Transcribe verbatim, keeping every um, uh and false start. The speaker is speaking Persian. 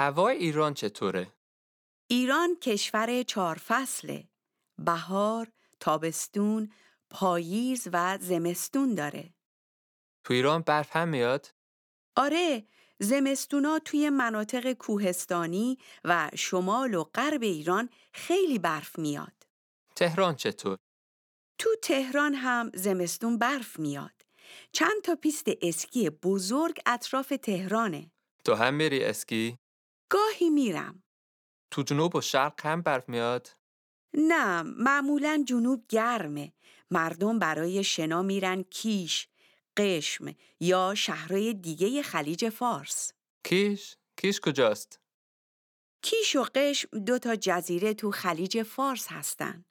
هوای ایران چطوره؟ ایران کشور چهار فصله. بهار، تابستون، پاییز و زمستون داره. تو ایران برف هم میاد؟ آره، زمستونا توی مناطق کوهستانی و شمال و غرب ایران خیلی برف میاد. تهران چطور؟ تو تهران هم زمستون برف میاد. چند تا پیست اسکی بزرگ اطراف تهرانه. تو هم میری اسکی؟ گاهی میرم. تو جنوب و شرق هم برف میاد؟ نه، معمولاً جنوب گرمه. مردم برای شنا میرن کیش، قشم یا شهرهای دیگه خلیج فارس. کیش؟ کیش کجاست؟ کیش و قشم دو تا جزیره تو خلیج فارس هستن.